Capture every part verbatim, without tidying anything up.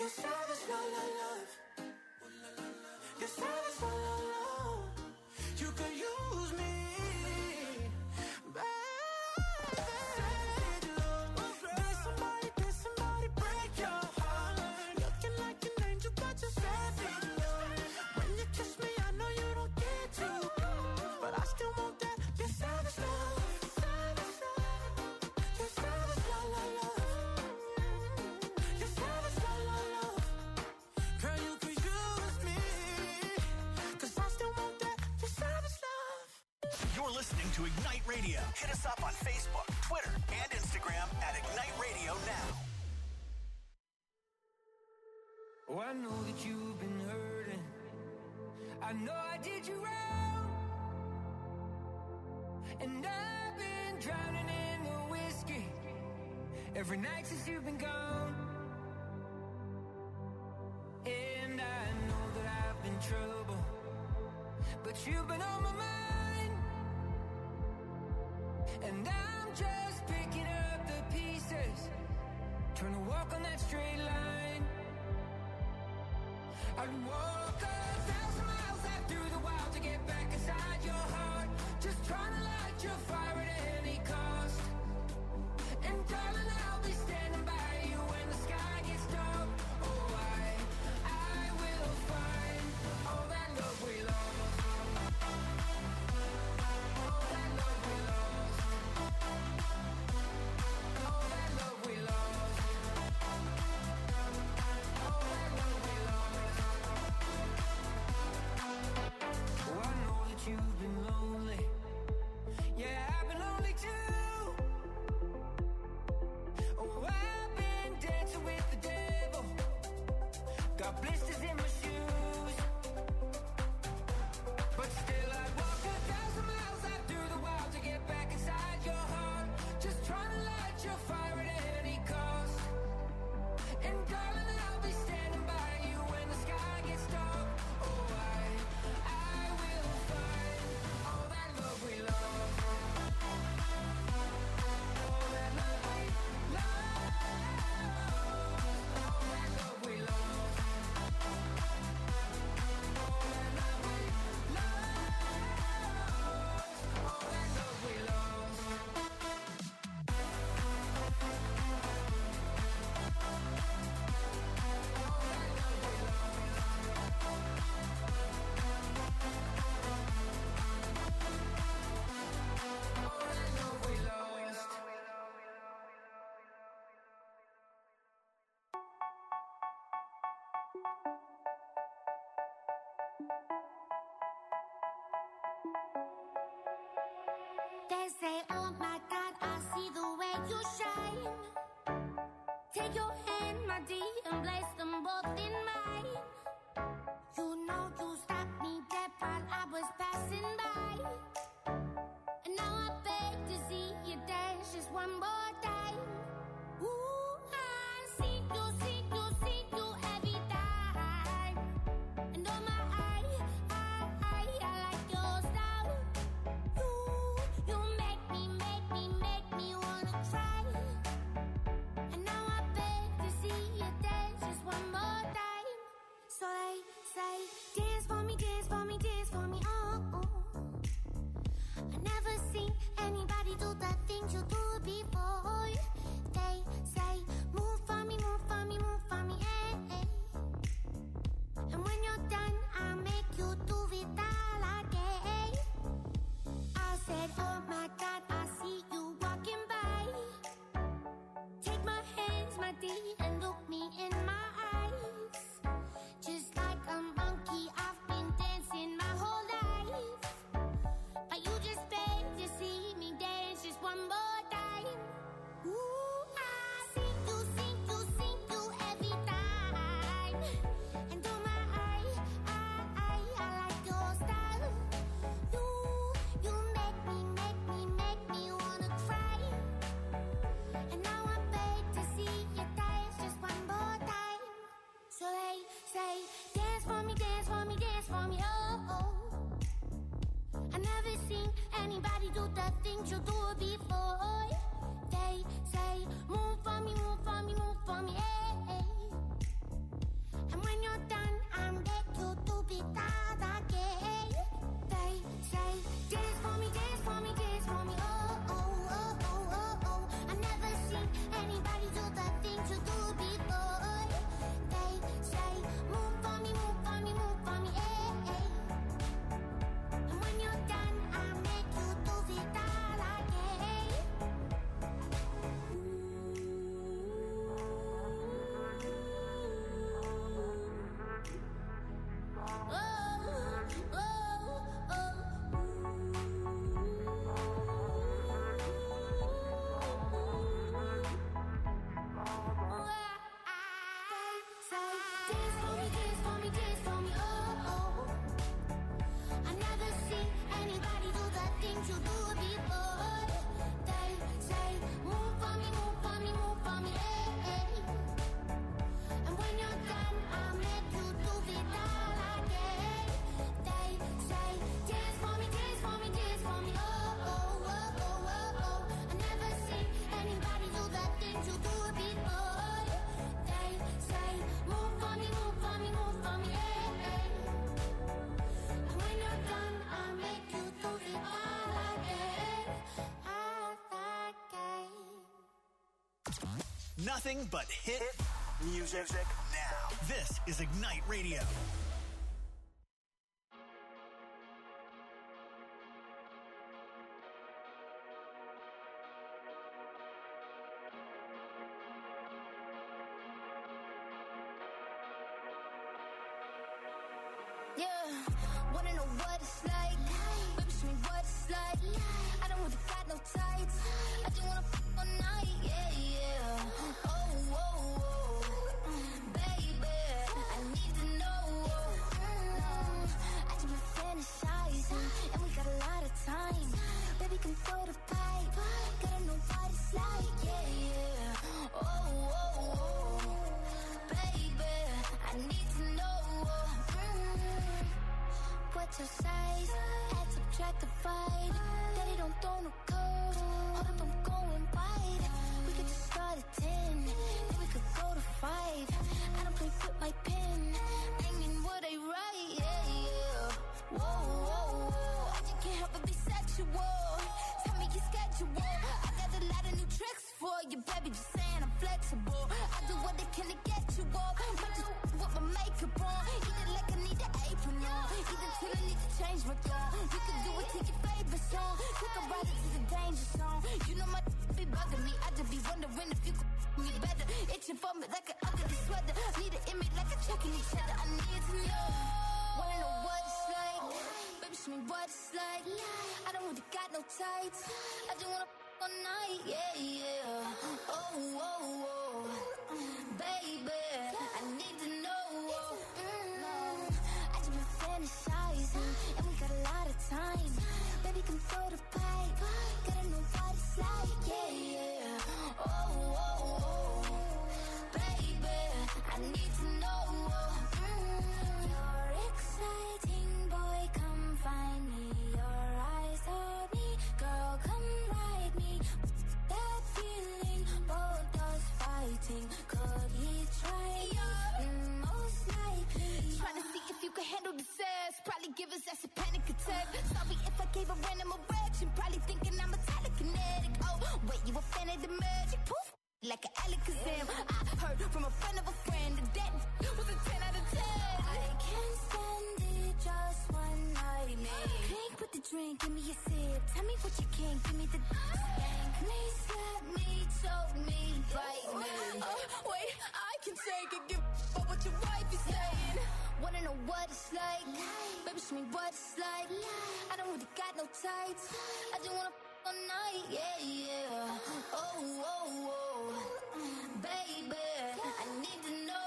You're savage, la la love. You're savage, la la love. You could use me, baby. Savage love. Did somebody, did somebody break your heart? Looking like an angel, but you're savage love. When you kiss me, I know you don't get to, but I still want that. You're savage love. Savage love. You're savage, la la love. You're savage, la la love. Girl, you could use me, 'cause I still want that. You're savage love. You're listening to Ignite Radio. Hit us up on Facebook, Twitter, and Instagram at Ignite Radio Now. Oh, I know that you've been hurting. I know I did you wrong. And I've been drowning in the whiskey every night since you've been gone. And I know that I've been trouble, but you've been on my mind. And I'm just picking up the pieces, trying to walk on that straight line. I'd walk a thousand miles out through the wild to get back inside your heart, just trying to light your fire at any cost. And darling, I'll be standing by you when the sky gets dark. Oh, I, I will find all that love we lost. All that love we lost. All that love we lost. All that love we lost. Oh, I know that you've been lonely. Yeah, I've been lonely too. Oh, I've been dancing with the devil. Got blisters in my shoes. But still I'd walk a thousand miles out through the wild to get back inside your heart, just trying to light your fire at any cost. And darling, I'll be standing by you when the sky gets dark. Oh, I, I will find all that love we lost. All that love we lost. All that love we lost. All that love we lost. All that love we lost. All that love we lost. They say, oh my God, I see the way you shine. Take your hand, my dear, and place them both in mine. You know you stopped me dead while I was passing by. And now I beg to see you dance just one more time. Ooh, I see you, see you, see you every time. And oh my, I, I, I, I like your style. You, you make me, make me, make me wanna cry. And now I beg to see you dance. you do it before. They say, move for me, move for me, move for me, hey, hey. And when you're done, I'll make you do it all again. They say, dance for me, dance for me, dance for me, oh, oh, oh, oh, oh, oh. I never seen anybody do the things you do it before. They say, move for me, move for me, move for me, hey, hey. And when you're done, I'll make you do it all again, all again. Nothing but hit music now. This is Ignite Radio. Yeah, wanna know what it's like? Baby, show me what it's like. I don't really got no tights. I just wanna f*** all night, yeah, yeah. Oh, oh, oh, baby, I need to know. I just been fantasizing, and we got a lot of time. Baby, come throw the pipe. Gotta know what it's like, yeah, yeah. Oh, oh, oh, baby, I need to know. What's your size? Add, subtract, divide. Daddy don't throw no curves. Hold up, I'm going wide. We could just start at ten, then we could go to five. I don't play with my pen. Aiming what I write, yeah, yeah. Whoa, whoa, whoa. I just can't help but be sexual. Tell me your schedule. I got a lot of new tricks for you, baby. Just saying I'm flexible. I do what I can to get you off. Might just with my makeup on. Eat it like I need an apron on. Eat it till I need to change my tone. You can do it to your favorite song. Take a ride into the danger zone. You know my be bugging me. I just be wondering if you could me better. Itching for me like an ugly sweater. Need an image like a checking each other. I need to know. Wanna know what it's like? Baby, show me what it's like. I don't really got no tights. I just wanna f*** all night, yeah, yeah. Oh, oh, oh, baby, I need to know. Mm, I just been fantasizing, and we got a lot of time. Baby, come throw the pipe. Gotta know what it's like, yeah, yeah. Oh, oh, oh, baby, I need to know. Mm, you're exciting, boy, come find me. Your eyes on me, girl, come ride me. That feeling, both us fighting. Could he try you? Mm, most likely. Trying to see if you can handle the sass. Probably give us that's a panic attack. Sorry if I gave a random erection. Probably thinking I'm a telekinetic. Oh, wait, you a fan of the magic? Poof, like an Alakazam. I heard from a friend of a friend that that was a ten out of ten. I can't stand it, just one night, man. Drink with the drink, give me a sip. Tell me what you can, give me the spank me, slap me, choke me, bite me. Oh, wait, I can take it, give up what your wife is saying. Wanna know what it's like? Baby, show me what it's like. I don't really got no tights. I just wanna f*** all night, yeah, yeah. Oh, oh, oh, baby, I need to know.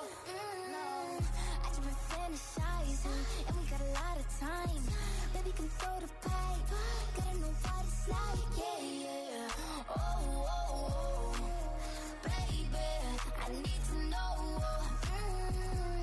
Mm, I just been fantasizing, and we got a lot of time. Baby, come throw the pipe. Gotta know what it's like, yeah, yeah. Oh, oh, oh, baby, I need to know. Mm.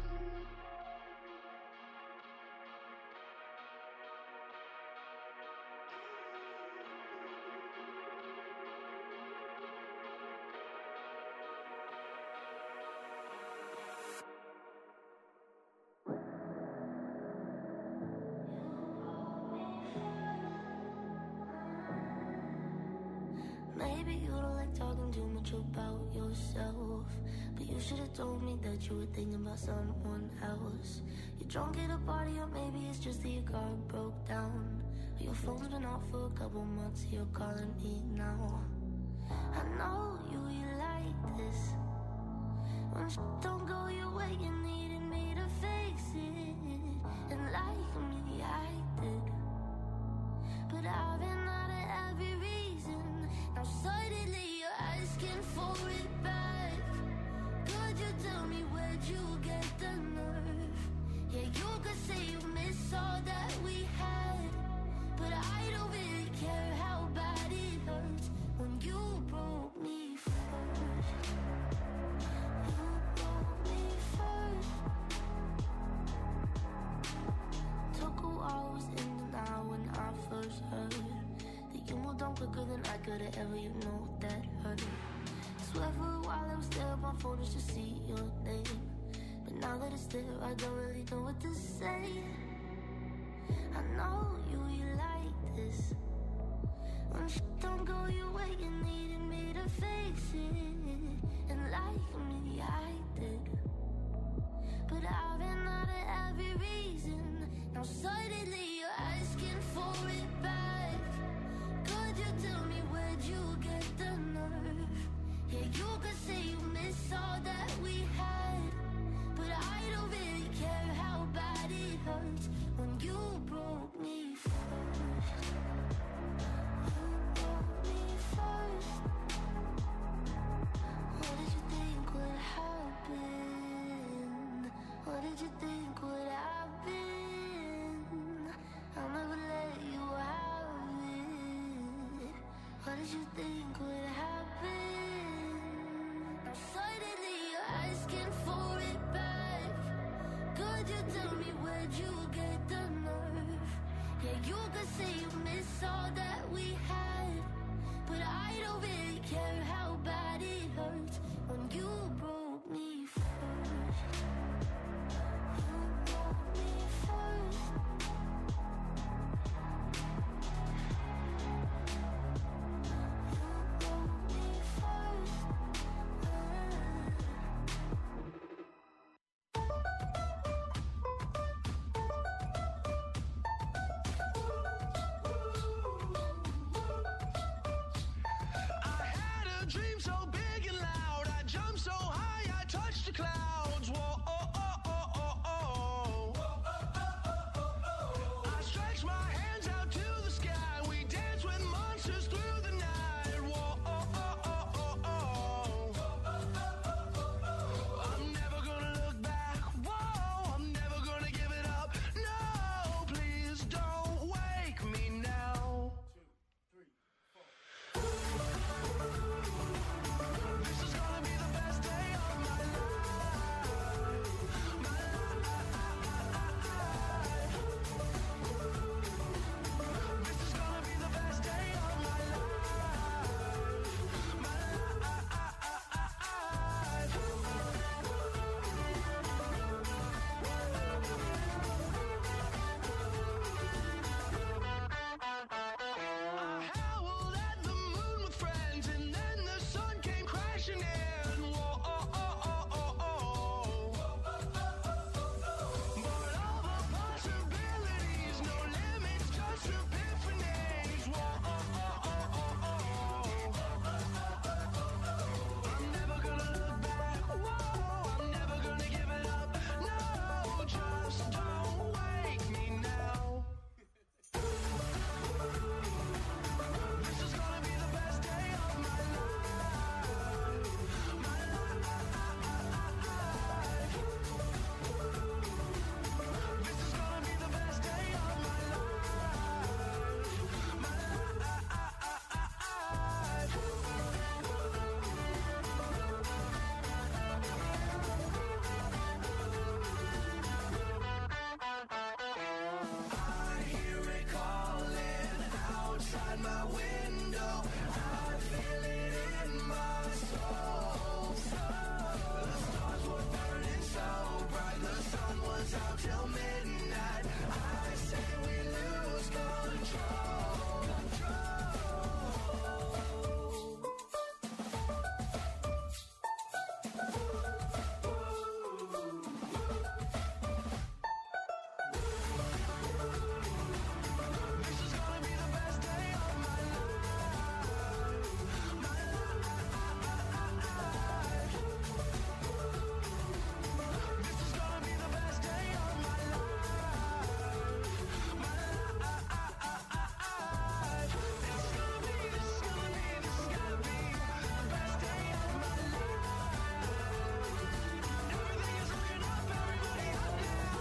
Maybe you don't like talking too much about yourself, but you should have told me that you were thinking about someone else. You're drunk at a party, or maybe it's just that your car broke down. Or your phone's been off for a couple months, you're calling me now. I know you, you like this. When shit don't go your way, you needed me to fix it. And like me, I did. But I've been out of every reason. Now suddenly you're asking for it back. Could you tell me where'd you get the nerve? Yeah, you could say you miss all that we had, but I don't there, I don't really know what to say. I know you, you like this. When shit don't go your way, you needed me to face it. And like me, I did. But I've been out of every reason. Now suddenly you're asking for it back. Could you tell me where'd you get the nerve? Yeah, you could say you miss all that we had, but I don't really care how bad it hurts when you broke me first. You broke me first. What did you think would happen? What did you think would happen? I'll never let you have it. What did you think would happen? Now suddenly you're asking for it back. Could you tell me where'd you get the nerve? Yeah, you could say you miss all that we had, but I don't really care how bad it hurts when you broke me first. You broke me first. You broke me first. I had a dream so big and loud. I jumped so high, I touched the clouds. Whoa, oh, oh, oh, oh, oh. I stretched my hands out to the sky. We danced with monsters through the night. Whoa, oh, oh, oh, oh, oh. I'm never gonna look back. Whoa, I'm never gonna give it up. No, please don't wake me now. This is gonna be the best day of my life. My life. This is gonna be the best day of my life. My I howled at the moon with friends, and then the sun came crashing in. Whoa, oh, oh, oh, oh, oh. But all the possibilities, no limits, just epiphanies. Whoa, oh, oh, oh, oh, oh. I'm never gonna look back. Whoa, I'm never gonna give it up. No, just don't wake me now. This is gonna be the best day of my life. My life. This is gonna be the best day of my life. My I hear it calling outside my window. I feel it in my soul. The stars were burning so bright. The sun was out till midnight. I say we lose control. This is gonna be the best day of my life. My life. This is gonna be the best day of my life. My life. This is gonna be, this is gonna be, this is gonna be the best day of my life. Everything is looking up, everybody up now.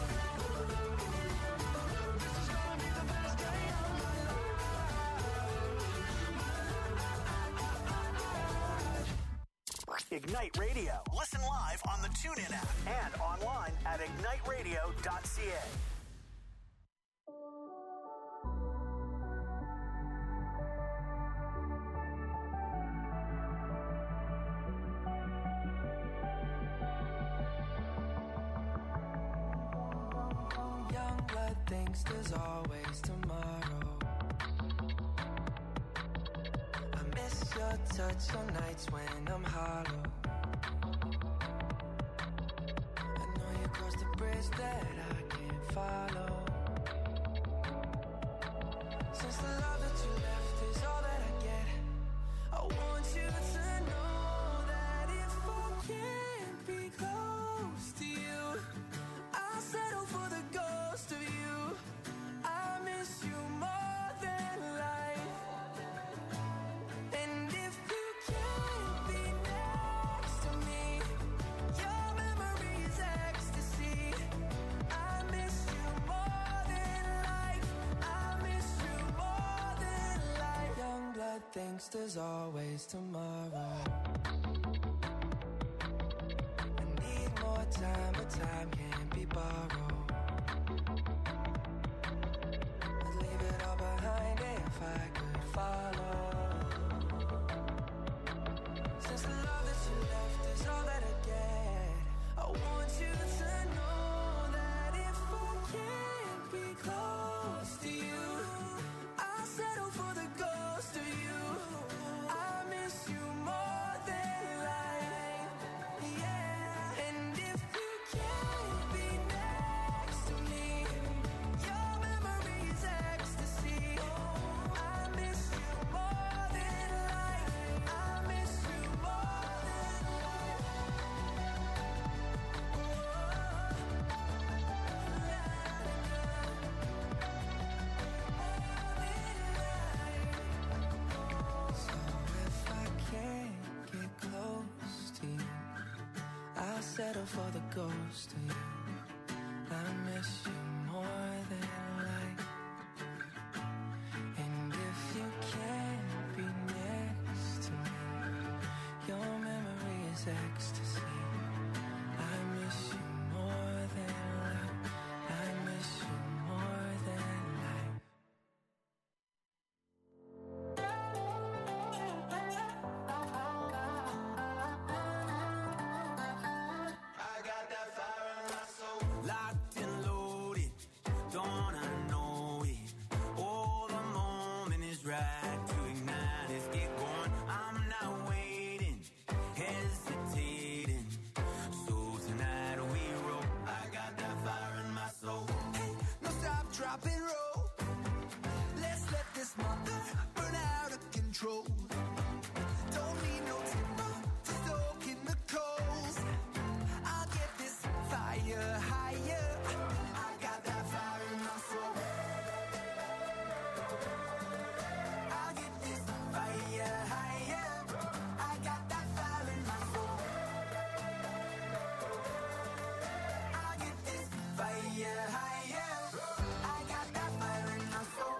This is gonna be the best day of my Ignite Radio. Listen live on the TuneIn app and online at ignite radio dot c a. thinks there's always tomorrow. I miss your touch on nights when I'm hollow. I know you crossed the bridge that I can't follow. Since the love that you left is all that I get, I want you to know that if I can't be close to you, I'll settle for the ghost of you. I miss you more than life. And if you can't be next to me, your memory is ecstasy. I miss you more than life. I miss you more than life. Young blood thinks there's always tomorrow. I need more time, but time can't be borrowed. I'd leave it all behind if I could follow. Since the love that you left is all that I get, I want you to know that if I can't be close to you, I'll settle for the ghost of you. I miss you more than life, yeah. And if you can't be next to me, your memory is ecstasy. I miss you more than life. I miss you more than life. So if I can't get close to you, I'll settle for the ghost of you. I miss you more than life. And if you can't be next to me, your memory is ecstasy. I miss you more than life. I miss you more than life. Locked and loaded, don't wanna know it. Oh, the moment is right to ignite. Let's get going. I'm not waiting, hesitating. So tonight we roll. I got that fire in my soul. Hey, no stop, drop and roll. Let's let this mother burn out of control. Don't need no timber to stoke in the coals. I'll get this fire higher. I got that fire in my soul. I'll get this fire higher. I got that fire in my soul. I'll get this fire higher. I got that fire in my soul.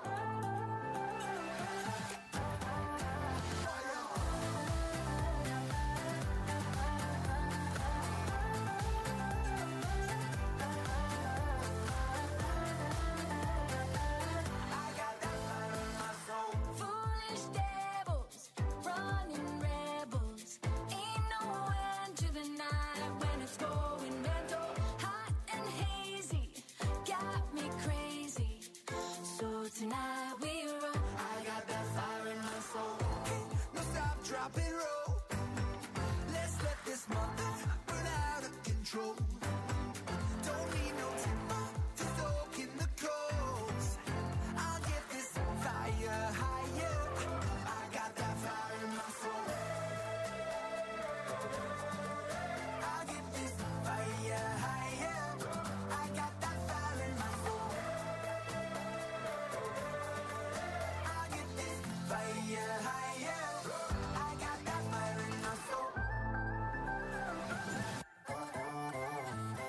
I got that fire in my soul. Foolish devils, running rebels. Ain't no end to the night when it's going mental. Hot and hazy, got me crazy. So tonight we run. I got that fire in my soul. Hey, no stop, drop and roll. Let's let this mother burn out of control. Don't need no timber to stoke in the coals. I'll get this fire higher. I got that fire in my soul. I'll get this fire higher. I got that fire in my soul. I'll get this fire higher. I got that fire in my soul.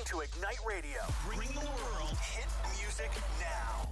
listening to Ignite Radio, bringing the world hit music now.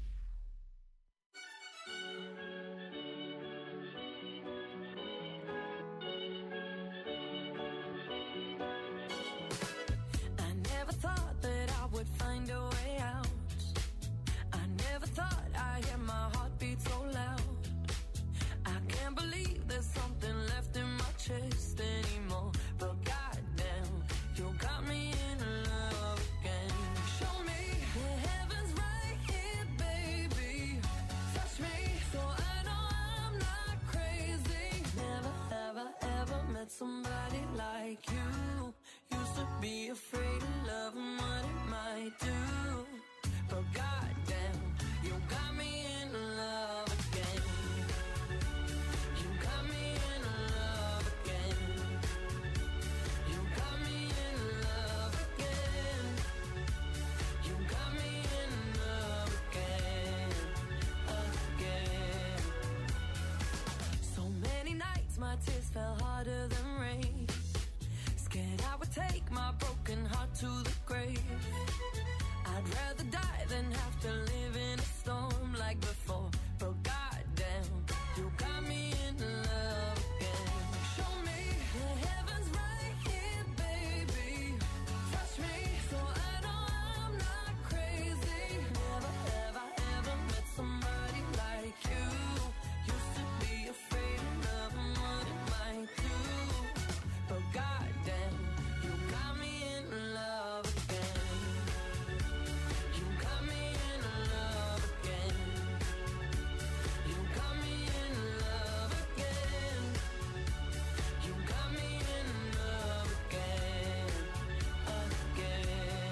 I never thought that I would find a way out. I never thought I'd hear my heartbeat so loud. I can't believe there's something left in my chest anymore. But goddamn, you got me in love again. Show me the heavens right here, baby. Touch me so I know I'm not crazy. Never, ever, ever met somebody like you. Used to be afraid of love and what it might do. But goddamn, you got me in love again. You got me in love again. You got me in love again. You got me in love again, again. So many nights my tears fell harder than rain. Scared I would take my broken heart to the grave. I'd rather die than have to live in a storm like before. But goddamn, you got me in love again. Show me the heavens right here, baby. Touch me so I know I'm not crazy. Never, ever, ever met somebody like you. Used to be afraid of love and what it might do. But goddamn, you got me in love again. You got me in love again. You got me in love again. You got me in love again, again.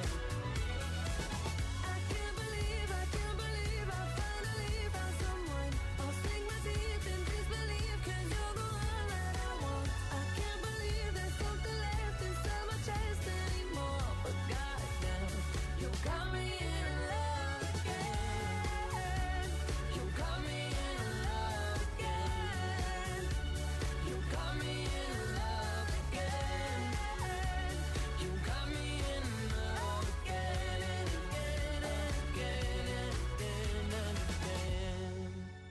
I can't believe, I can't believe I finally found someone. I'll sink my teeth in disbelief 'cause you're the one that I want. I can't believe there's something left inside my chest anymore. But goddamn, you got me in love again. You got me in love again. You got me in love again. You got me in love again and again and again and again and again.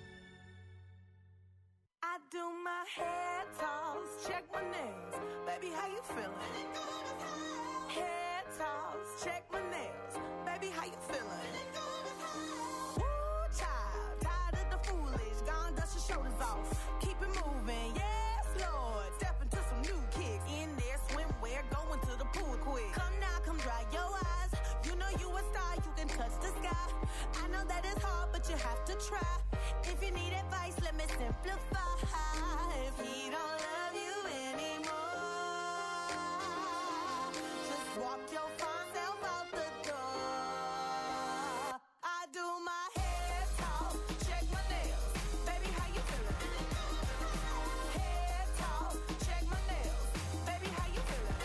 I do my hair toss, check my nails. Baby, how you feeling? Hair toss, check my nails. Baby, how you feeling? Woo, child, tired of the foolish. Gone, dust your shoulders off. Keep it moving, yes, Lord. Step into some new kicks. In there, swimwear, going to the pool quick. Come now, come dry your eyes. You know you a star, you can touch the sky. I know that it's hard, but you have to try. If you need advice, let me simplify. If he don't love you anymore, just walk your fine self out the door. I do my hair talk, check my nails. Baby, how you feeling? Hair talk, check my nails. Baby, how you feeling?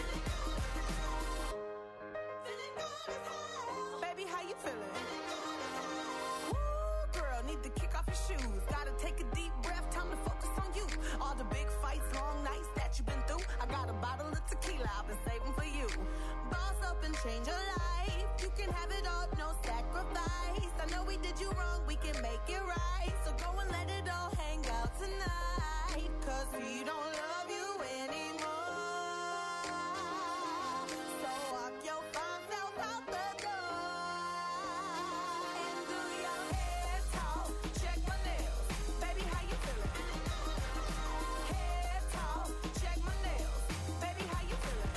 Feeling good as hell. Baby, how you feeling? Woo, girl, need to kick off your shoes. Gotta take a deep breath, time to focus on you. All the big fights, long nights that you've been through. I got a bottle of tequila I've been saving for you. Boss up and change your life. You can have it all, no sacrifice. I know we did you wrong, we can make it right. So go and let it all hang out tonight. 'Cause we don't love you anymore. So walk your fine self out the door. And do your hair talk, check my nails. Baby, how you feeling? Hair talk, check my nails. Baby, how you feeling?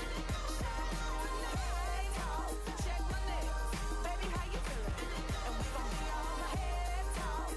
Hair talk, check my nails. Baby, how you feeling? And we gon' be all hair talk,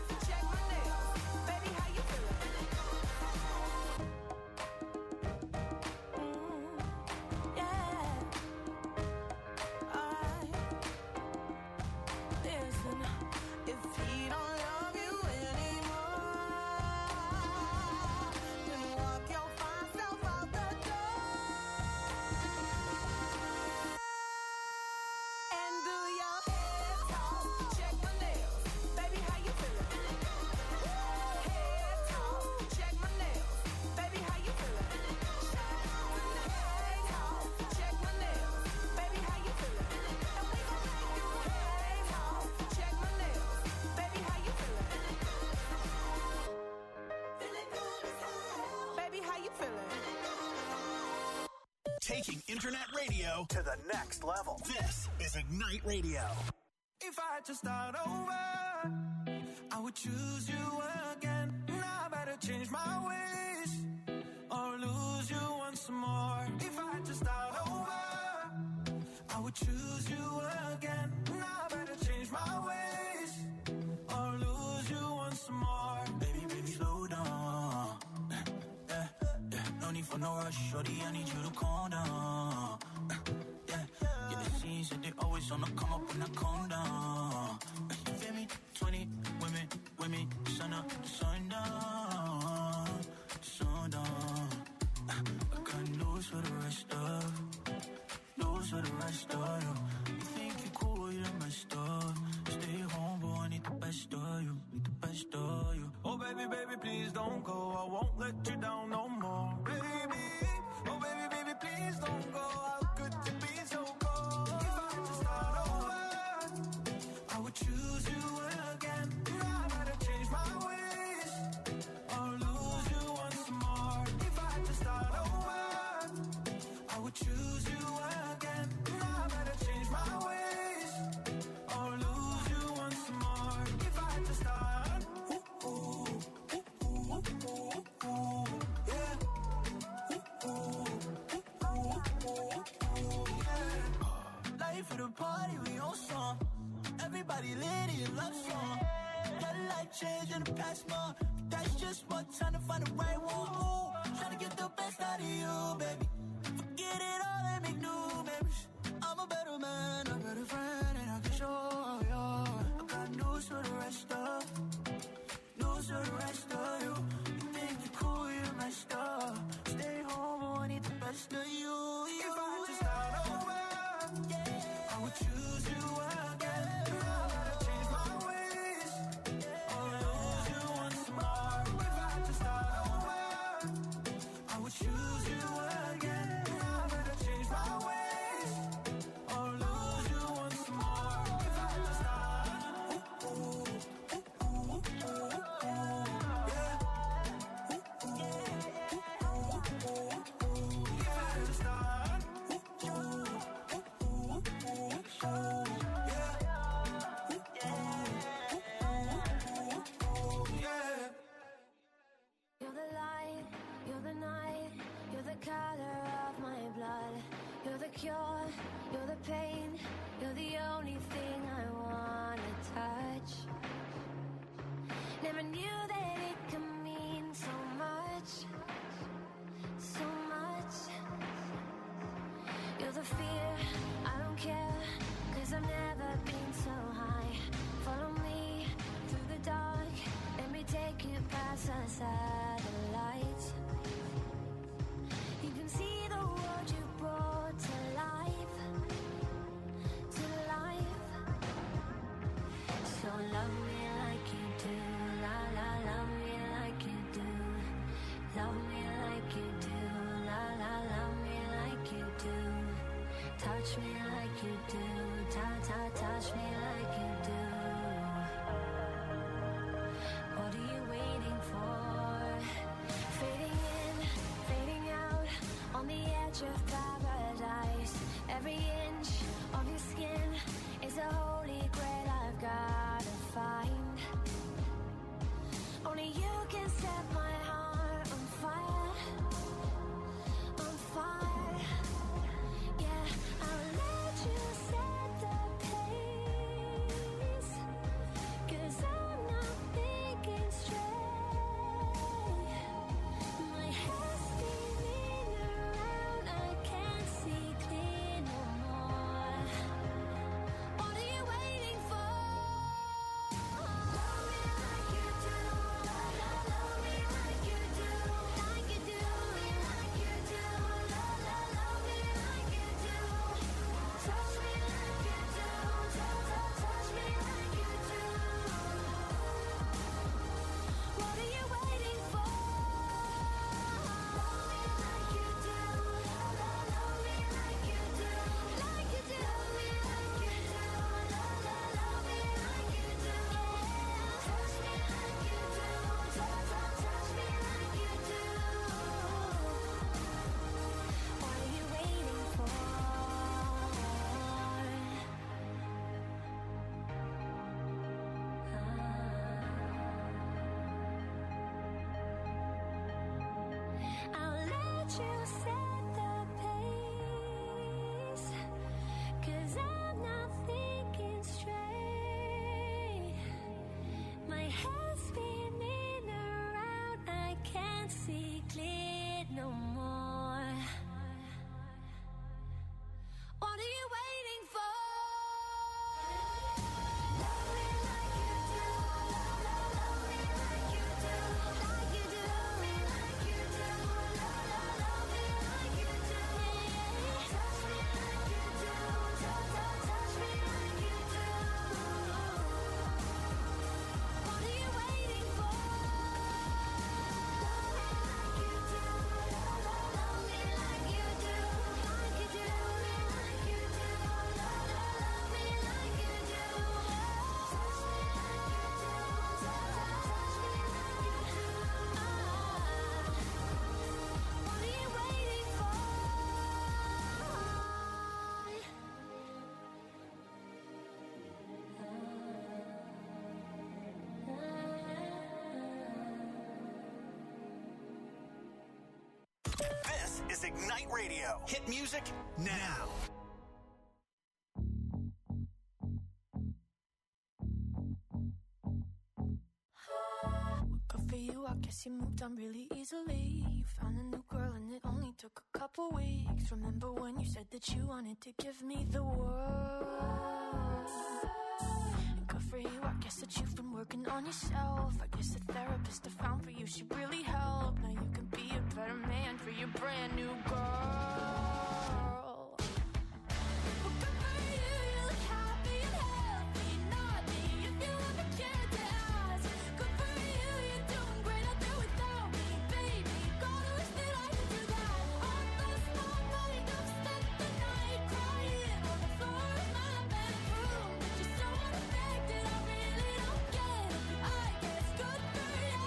Taking internet radio to the next level. This is Ignite Radio. If I had to start over, I would choose you again. Now I better change my ways or lose you once more. If I had to start over, I would choose you again. Now I better change my ways or lose you once more. Baby, baby, slow down. Yeah, yeah. No need for no rush, shorty, I need you to calm down. Yeah, yeah, the scenes that they always on the come up when I calm down. You feel me? twenty women, women, sun up, sun down, sun down. I got news for the rest of, news for the rest of you. You think you cool, you're messed up. Stay home, boy, I need the best of you, need the best of you. Oh baby, baby, please don't go. I won't let you down no more, baby. Oh baby, baby, please don't go. How could you be so cold? If I had to start over, I would choose you again. Now I better change my ways or lose you once more. If I had to start over, I would choose you again. Now I better change my ways or lose you once more. If I had to start, ooh, ooh, ooh, ooh, ooh, ooh, yeah. Ooh, ooh, ooh, ooh, ooh, yeah. Life of the party, we on song. Everybody lit in love song. Got life change in the past month. That's just one time to find the right one. Ooh, trying to get the best out of you, baby. Forget it all and make new memories. I'm a better man, a better friend, and I can show you. I got news for the rest of, news for the rest of you. You think you're cool, you're messed up. Stay home, oh, I need the best of you. If I had to start over, Yeah. I would choose you again. Now I better change my ways or lose you once more. If I had to start over, I would choose you again. Now I better change my ways or lose you once more. If I had to start, ooh, ooh, ooh, ooh, ooh, ooh, yeah. Ooh, ooh, ooh, ooh, ooh, ooh. If I had to start, ooh, ooh, ooh, ooh, ooh, ooh, yeah. Yeah. You're the light, you're the night, you're the color of my blood. You're the cure, you're the pain, you're the only thing I wanna touch. Never knew that it could mean so much, so much. You're the fear, I don't care, cause I've never been so high. Follow me through the dark, let me take you past the satellites. You can see the world you brought to life, to life. So love me like you do, la la, love me like you do. Love me like you do, la la, love me like you do. Touch me like you do, ta ta, touch me like you do. What are you waiting for? Fading in, fading out, on the edge of paradise. Every inch of your skin is a holy grail I've gotta find. Only you can set my heart on fire, on fire. Yeah, I'll let you set the pace, cause I'm not thinking straight. My head's spinning around, I can't see clear no more. What are you waiting for? Love me like you do, love me like can't see clear no more. What are you waiting for? Love me like you do, love, love, love me like you do, like you do, love me like you do, love, love, love me like you do, touch me like you do, touch, touch, touch me like you do. What are you waiting for? This is Ignite Radio. Hit music now. Good for you, I guess you moved on really easily. You found a new girl and it only took a couple weeks. Remember when you said that you wanted to give me the world? And good for you, I guess that you've been working on yourself. I guess the therapist I found for you should really help. Now you can be a better man for your brand new girl. Well, good for you, you look happy and healthy. Not me, if you ever cared to ask. Good for you, you're doing great out there without me, baby. Gotta wish that I could do that. I lost my mind, I've spent the night crying on the floor of my bedroom. But you're so unaffected, I really don't get it. I guess good for you.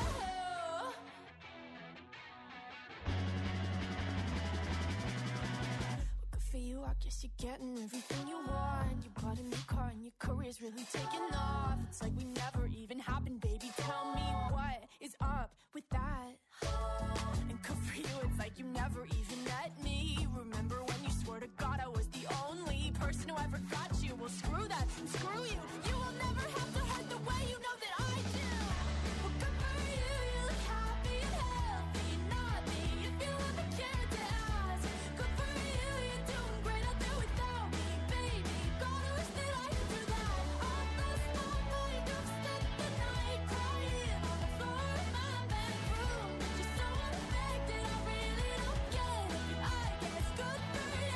Good for you, I guess you're getting everything you want. You bought a new car and your career's really taking off. It's like we never even happened, baby. Tell me what is up with that? And good for you, it's like you never even met me. Remember when you swore to God I was the only person who ever got you? Well, screw that, screw you. You will never have to hurt the way you know that I do. Well, good for you, you look happy and healthy. Not me, if you ever cared to ask. Good for you, you're doing great out there without me, baby. Gotta wish that I could do that. I lost my mind, I've spent the night crying on the floor of my bedroom. But you're so unaffected, I really don't get it. I guess good for you.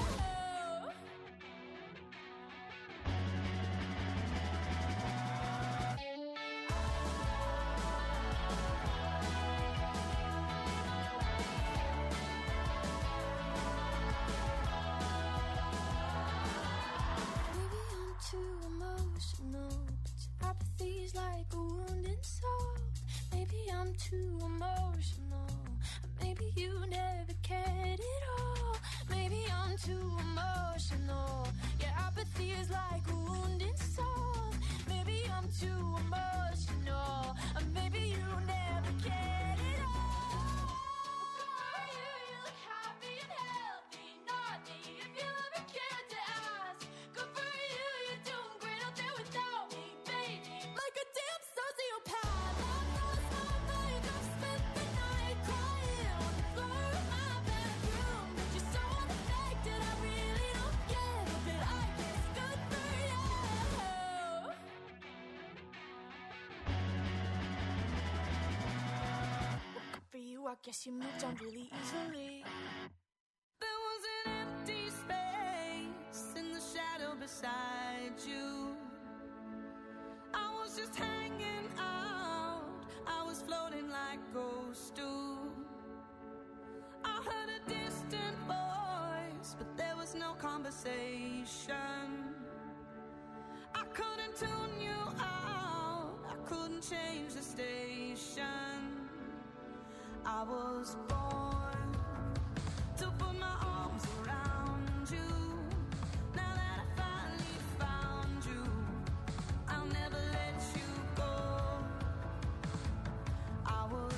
Maybe I'm too emotional, but your apathy's like a wounded soul. Maybe I'm too emotional, or maybe you never cared at all. Maybe I'm too emotional, your apathy is like a wounded soul. Maybe I'm too emotional, or maybe you never cared at all. You, you look happy and healthy, not me, if you ever cared to ask. Good for you, you're doing great out there without me, baby. Like a damn sociopath. I lost my mind, I've spent the night crying on the floor of my bedroom. But you're so unaffected, I really don't get it. But I guess good for you. Well, good for you, I guess you moved on really easily. There was an empty space in the shadow beside you. I was just hanging out, I was floating like ghosts do. I heard a distant voice, but there was no conversation. I couldn't tune you out, I couldn't change the station. I was born to put my arms around you. Now that I finally found you, I'll never let you go. I was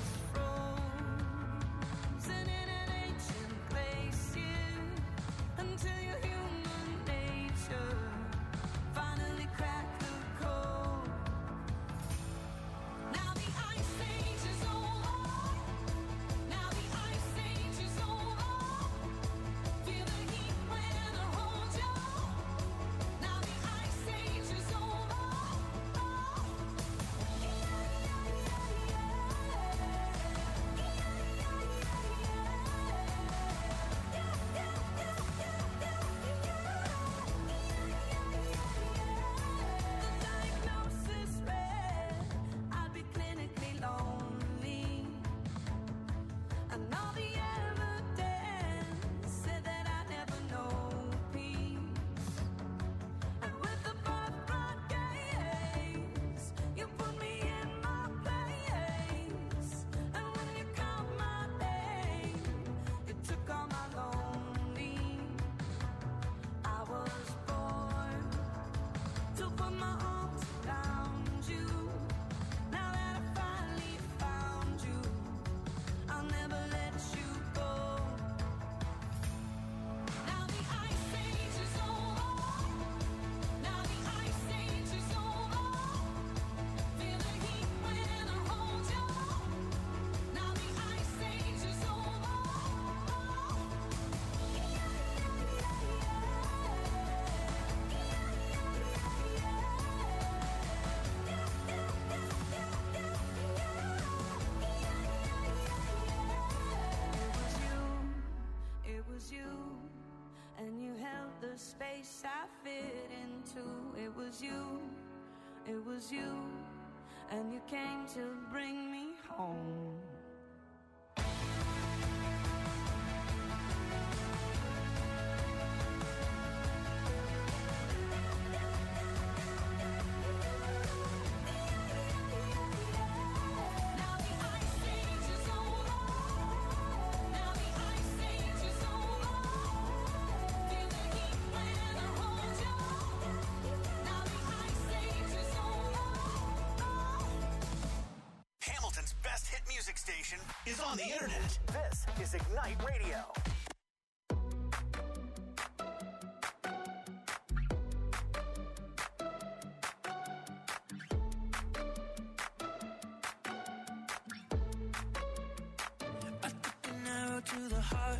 frozen in an ancient glacier until your human nature finally cracked the code. Now the ice age is over. space I fit into. It was you, it was you, and you came to bring me home. Station is on the internet. This is Ignite Radio. I took an arrow to the heart.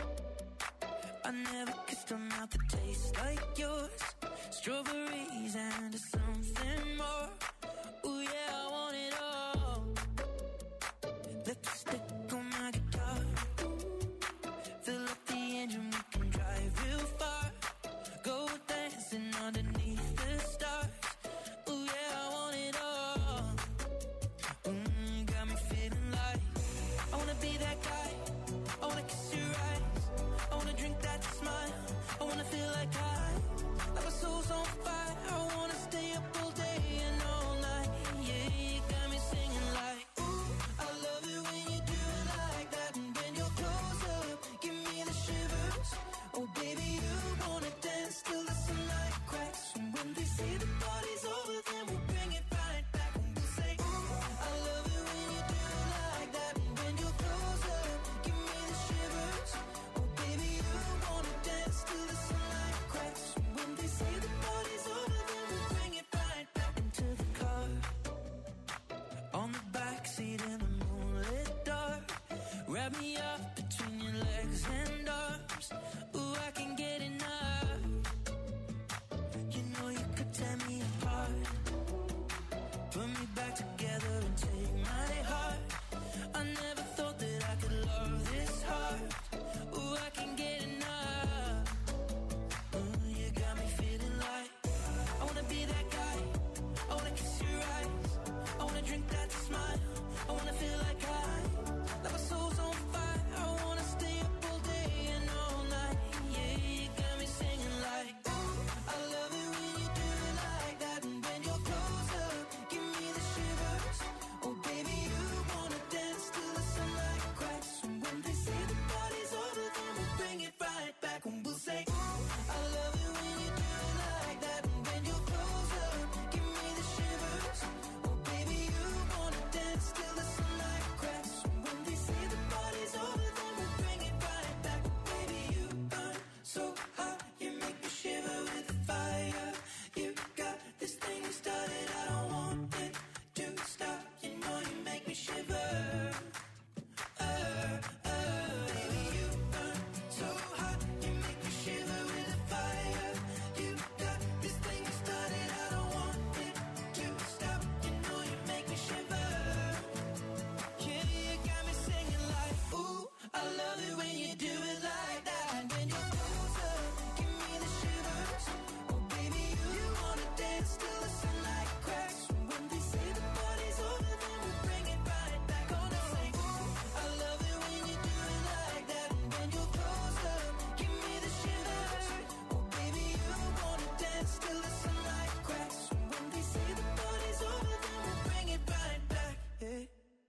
I never kissed a mouth that tastes like yours. Strawberries and something more. Ooh yeah, I want it all. Lipstick on my guitar. Fill up the engine, we can drive real far. Go dancing underneath the stars. Ooh yeah, I want it all. Mm, got me feeling like I wanna be that guy. I wanna kiss your eyes. I wanna drink that smile. I wanna feel like I, like my soul's on fire. I wanna stay up all day and all night. Yeah, you got me singing like, ooh, I love it when you do it like that. And when you're close up, give me the shivers. Oh baby, you wanna dance till the sunlight cracks. And when they say the party's over, then we'll bring it right back. And we'll say, ooh, I love it when you do it like that. And when you're close up, give me the shivers. Oh baby, you wanna dance till the sunlight cracks. And when they say the party's over, then we'll bring it right back into the car. On the backseat in the moonlit dark. Wrap me up between your legs and arms. Ooh, I can get enough. You know you could tear me apart. Put me back together and take my heart. I never thought that I could love this hard. Ooh, I can get enough. Ooh, you got me feeling like I wanna be that guy. I wanna kiss your eyes. I wanna drink that smile. I wanna feel like I, like my soul's on fire. I wanna stay up all day and all night. Yeah, you got me singing like, ooh, I love it when you do it like that. And when you're close up, give me the shivers. Oh baby, you wanna dance till the sunlight cracks. And when they say the party's over, then we'll bring it right back. And we'll say, ooh, I love it when you do it like that. And when you're close up, give me the shivers. Oh baby, you wanna dance till the sunlight cracks. And when they say the party's over, then we'll bring it right back. Baby, you burn so hot, you make me shiver with the fire. You got this thing you started, I don't want it to stop. You know you make me shiver. Uh, uh, baby, you burn so hot, you make me shiver with the fire. You got this thing you started, I don't want it to stop. You know you make me shiver. Yeah, you got me singing like, ooh, I love it when you do it like that. And when you're close up, give me the shivers. Oh baby, you wanna dance till the sunlight cracks. And when they say the party's over, then we'll bring it right back. Gonna say, ooh, I love it when you do it like that. And when you're close up, give me the shivers. Oh baby, you wanna dance till the sunlight cracks. And when they say the party's over, then we'll bring it right back. Yeah.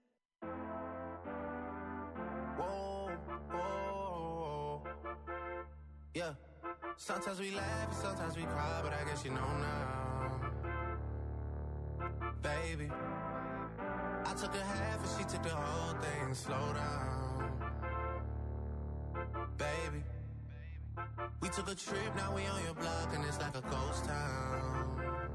Whoa, whoa, yeah. Sometimes we laugh and sometimes we cry, but I guess you know now, baby. I took a half and she took the whole thing. Slow down, baby. We took a trip, now we on your block and it's like a ghost town,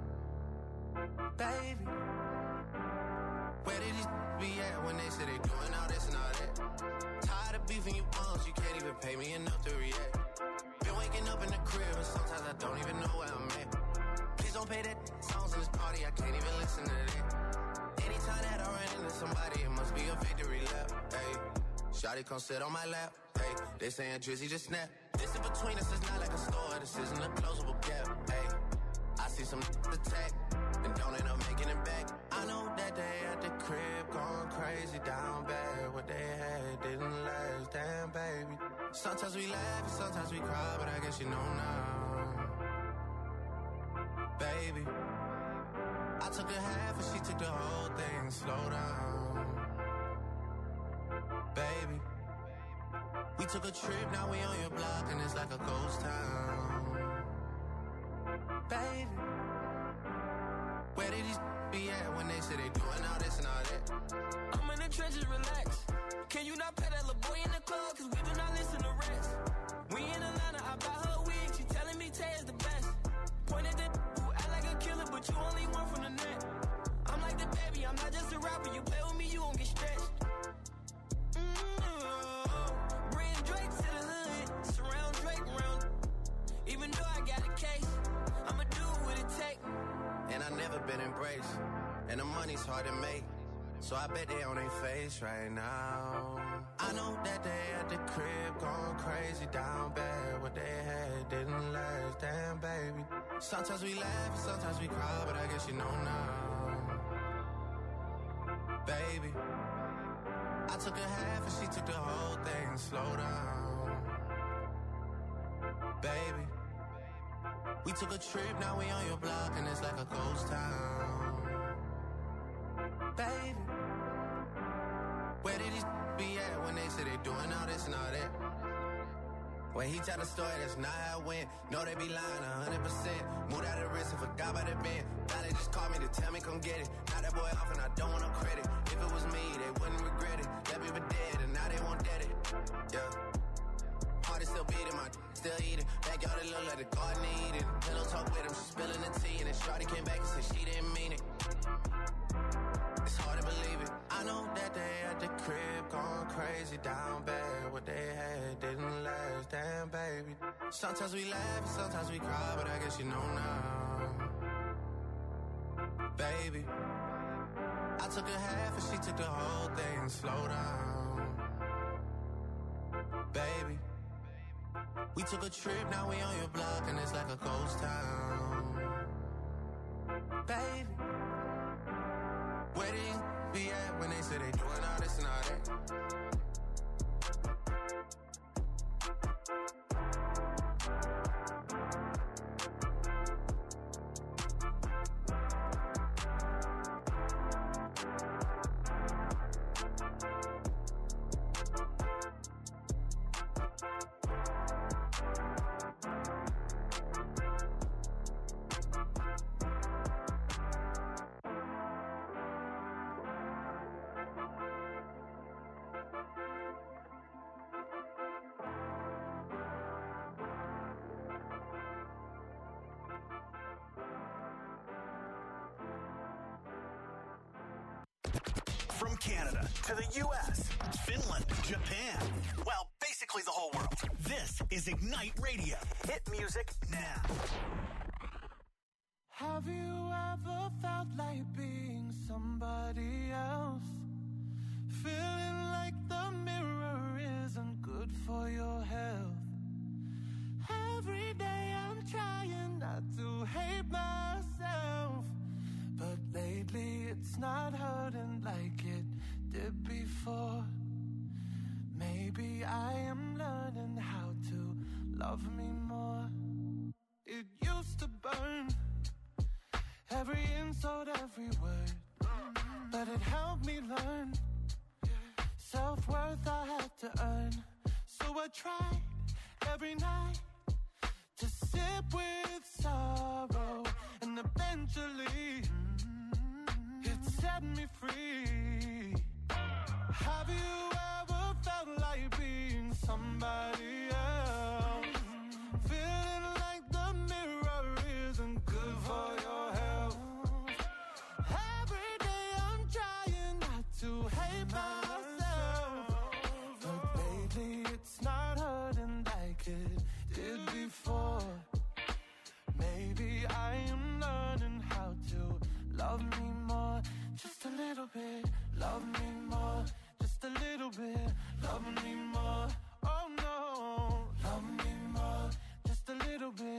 baby. Where did these be at when they say they doing all this and all that? Tired of beefing you bums, you can't even pay me enough to react. Been waking up in the crib and sometimes I don't even know where I'm at. Please don't pay that songs in this party, I can't even listen to that. Anytime that I run into somebody, it must be a victory lap. Hey, shawty come sit on my lap. Hey, they saying Drizzy just snap. This in between us is not like a store, but this isn't a closable gap. Hey, I see some attack and don't end up making it back. I know that they at the crib going crazy down bad. What they had didn't last, damn baby. Sometimes we laugh and sometimes we cry, but I guess you know now, baby. I took a half and she took the whole thing. Slow down, baby. We took a trip, now we on your block and it's like a ghost town, baby. Where did these be at when they say they doing all this and all that? I'm in the trenches, relax. Can you not pet that little boy in the club? Cause we do not listen to rest. We in Atlanta, I buy her wig. She telling me Tay is the best. Pointed that who act like a killer, but you only one from the net. I'm like the baby, I'm not just a rapper. You play with me, you gon' get stretched. Mm-hmm. Bring Drake to the hood, surround Drake around. Even though I got a case, I'ma do what it take. And I never been embraced, and the money's hard to make. So I bet they on their face right now. I know that they at the crib going crazy down bad. What they had didn't last, damn baby. Sometimes we laugh and sometimes we cry, but I guess you know now, baby. I took a half and she took the whole thing. Slow down, baby. We took a trip, now we on your block and it's like a ghost town, baby. Where did these be at when they say they doing all this and all that? When he tell the story, that's not how it went. No, they be lying a hundred percent. Moved out of the wrist and forgot about the bend. Now they just called me to tell me come get it. Now that boy off and I don't want no credit. If it was me, they wouldn't regret it. That people dead and now they won't dead it. Yeah. Heart is still beating, my still eating. Backyard it look like the garden eating. Pillow talk with him, she spilling the tea. And then Shawty came back and said she didn't mean it. It's hard to believe it. I know that they at the crib going crazy down bad. What they had didn't last, damn baby. Sometimes we laugh and sometimes we cry, but I guess you know now, baby. I took a half and she took the whole thing. Slow down, baby. We took a trip, now we on your block and it's like a ghost town, baby. Where did you be at when they say they doing all this and all that? From Canada to the U S, Finland, Japan, well, basically the whole world. This is Ignite Radio. Hit music now. Have you ever felt like being somebody else? Feeling like the mirror isn't good for your health. Every day I'm trying not to hate myself, but lately it's not hurting like it did before. Maybe I am learning how to love me more. It used to burn, every insult, every word, but it helped me learn self-worth I had to earn. So I tried every night to sit with sorrow, and eventually it set me free. Have you ever felt like being somebody else? Feeling like the mirror isn't good for your health. Every day I'm trying not to hate myself, but lately it's not hurting like it did before. Maybe I am learning how to love me more. Just a little bit, love me more. Just a little bit, love me more. Oh no, love me more. Just a little bit.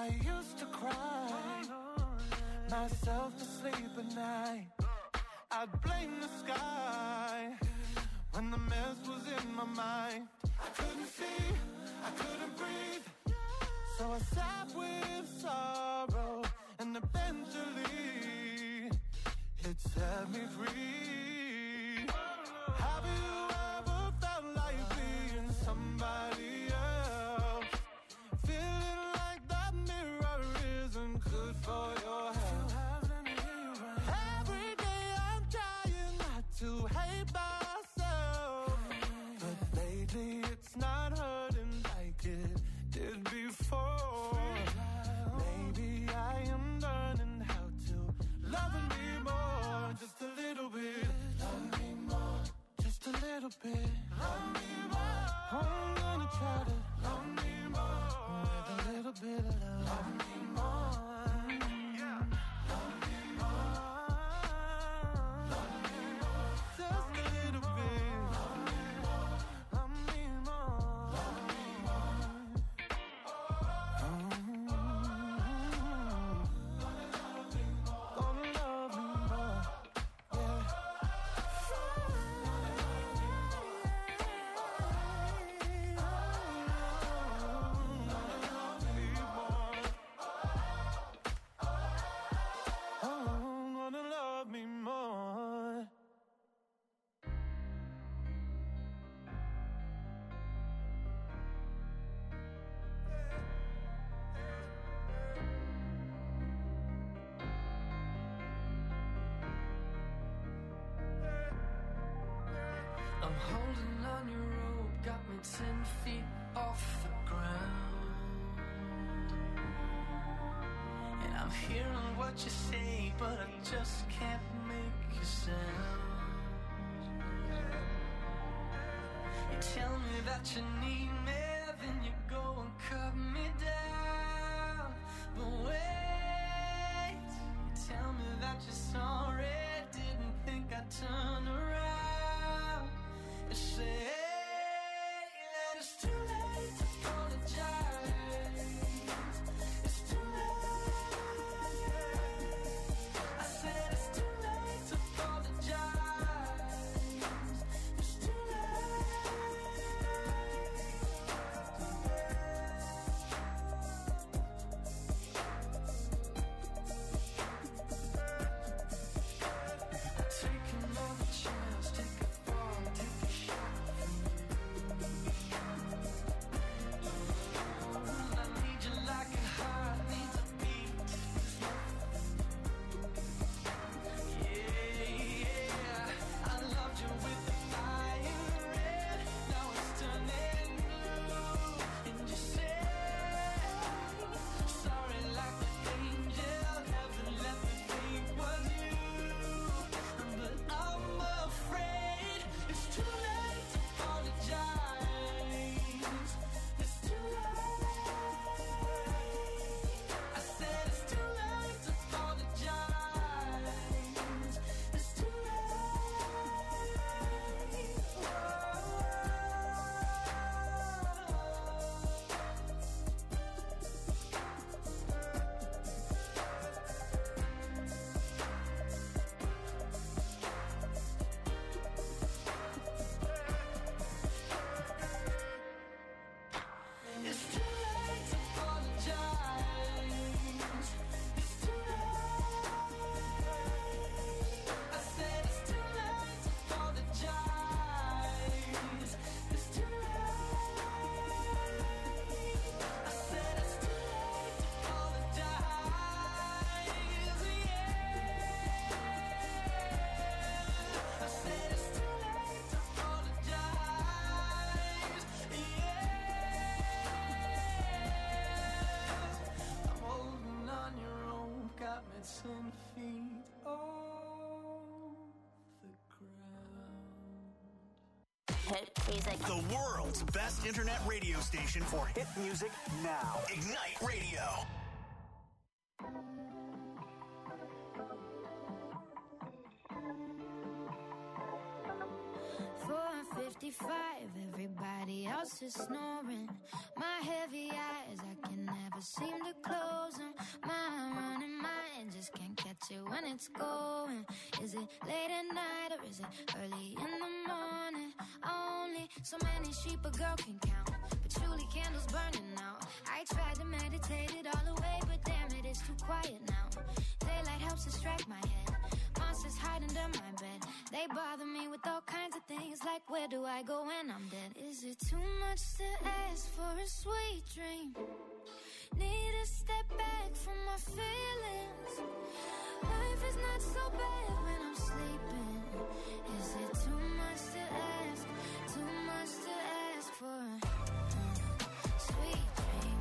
I used to cry myself to sleep at night. I'd blame the sky when the mess was in my mind. I couldn't see, I couldn't breathe, so I sat with sorrow, and eventually it set me free. Have you ever felt like being somebody else? Feeling like that mirror isn't good for your health. Every day I'm trying not to hate myself, but lately it's not hurting like it did before. Maybe I am learning how to love me more, just a little bit. Love me more, just a little bit. Love me more. I'm gonna try to love me more with a little bit of love. Love me more. Yeah. Love me more. Love me more. Just a little bit. Love me more. Love me more. Love me more. Gonna love me more. Gonna love me more. Yeah. Oh, gonna love me more. I'm holding on your rope, got me ten feet off the ground. And I'm hearing what you say, but I just can't make a sound. You tell me that you need me, then you go and cut me down. But wait, you tell me that you're sorry, didn't think I'd turn around. You say that it's too late to apologize. It's too late. I said it's too late to apologize. It's too taking all the chance, take a fall, take a shot. I need you like a heart needs a beat. Yeah, yeah. I loved you with the fire red. Now it's turning blue. And you say sorry like an angel. Heaven let me think was you. But I'm afraid it's too late to apologize. It's too late. I said it's too late to apologize. It's too late. It's too late to apologize. It's too late. I said it's too late to apologize. It's too late. I said it's too late to apologize. Yeah. I said it's too late to apologize. Yeah. I'm holding on your rope, got me ten feet off the ground. Hit music. The world's best internet radio station for hit music now. Ignite Radio. four fifty fifty-five, everybody else is snoring. My heavy eyes, I can never seem to close them. My running mind just can't catch it when it's going. Is it late at night or is it early in the morning? Only so many sheep a girl can count, patchouli candles burning out. I tried to meditate it all away, but damn it, it's too quiet now. Daylight helps distract my head. Monsters hide under my bed. They bother me with all kinds of things, like where do I go when I'm dead? Is it too much to ask for a sweet dream? Need to step back from my feelings. Life is not so bad when I'm sleeping. Is it too much to ask? Too much to ask for a uh, sweet dream?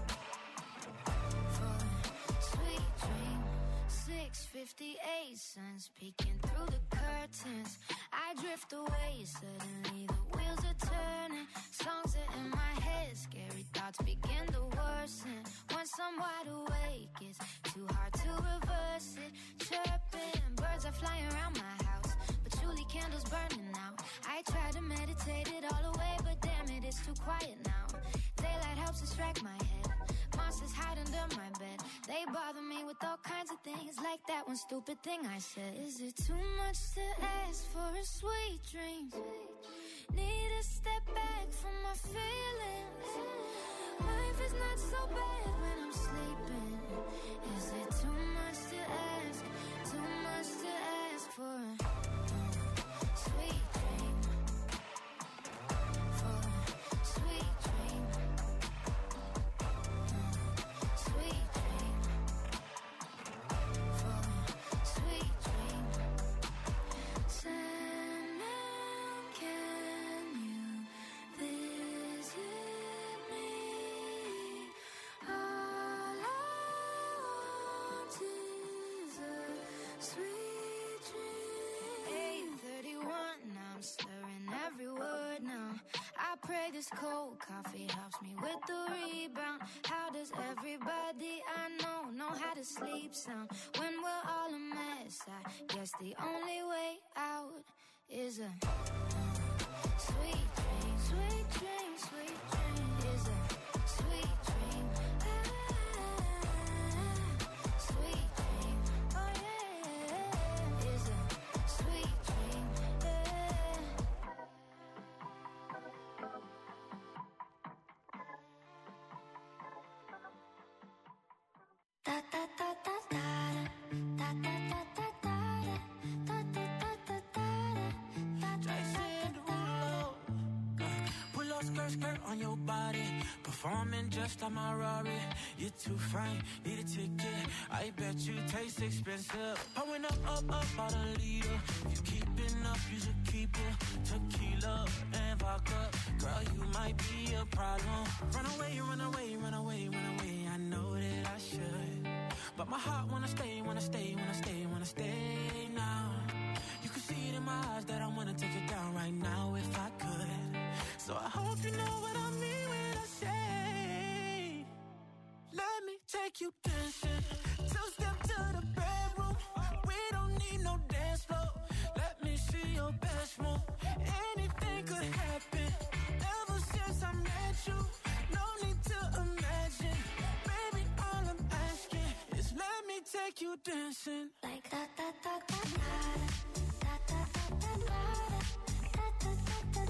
For a sweet dream. six fifty-eight, sun's peeking through the curtains. I drift away, suddenly the wheels are turning. Songs are in my head, scary thoughts begin to worsen. Once I'm wide awake, it's too hard to reverse it. Chirping, birds are flying around my house, patchouli candles burning out. I try to meditate it all away, but damn it, it's too quiet now. Daylight helps distract my head. Monsters hide under my bed. They bother me with all kinds of things, like that one stupid thing I said. Is it too much to ask for a sweet dream? Need to step back from my feelings. Life is not so bad when I'm sleeping. Is it too much to ask? Too much to ask for a uh, sweet dream? For a sweet dream. Sweet dream. For a sweet dream. Sandman, can you visit me? All I want is a sweet dream. eight thirty-one, I'm slurring every word now. I pray this cold coffee helps me with the rebound. How does everybody I know know how to sleep sound? When we're all a mess, I guess the only way out is a sweet dream. Sweet dream, sweet dream is a sweet dream. Ah, sweet dream. Oh yeah, is a sweet dream. Yeah. Da da da da da da da da da da da da da da da da da. Jason Derulo. Pull up skirt, skirt on your body. Performing just like my Rari. You're too fine, need a ticket. I bet you taste expensive. Pouring up, up, up, about a liter. If you keeping up, you should keep it. Tequila and vodka. Girl, you might be a problem. Run away, run away, run away, run away. I know that I should, but my heart wanna stay, wanna stay, wanna stay, wanna stay now. You can see it in my eyes that I wanna take it down right now if I could. So I hope you know what I mean when I say, let me take you dancing. Two step to the bedroom. We don't need no dance floor. Let me see your best move. Anything could happen. Ever since I met you, no need to imagine. Baby, all I'm asking is let me take you dancing. Like da da da da da da da da da da da da da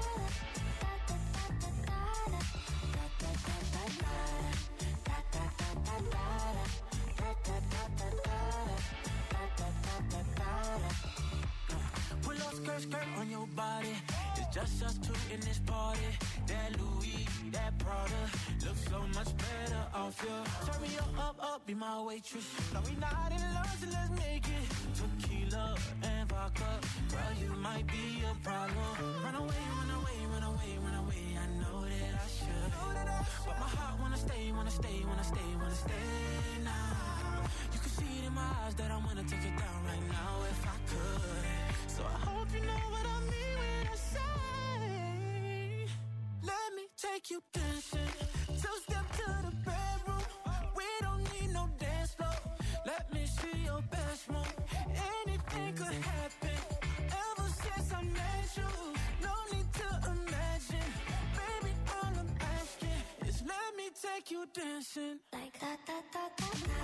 Pull up skirt, skirt on your body. It's just us two in this party. That Louis, that Prada looks so much better off you. Turn me up, up, up, be my waitress. No, we not in love, so let's make it. Tequila and vodka. Girl, you might be a problem. Run away, run away, run away, run away. I know that I should, but my heart wanna stay, wanna stay, wanna stay, wanna stay now. You can see it in my eyes that I wanna take it down right now if I could. So I hope you know what I mean when I say, let me take you dancing. Two step to the bedroom. We don't need no dance floor. Let me see your best move. Anything could happen. Ever since I met you, no need to dancing. Like da da da da da.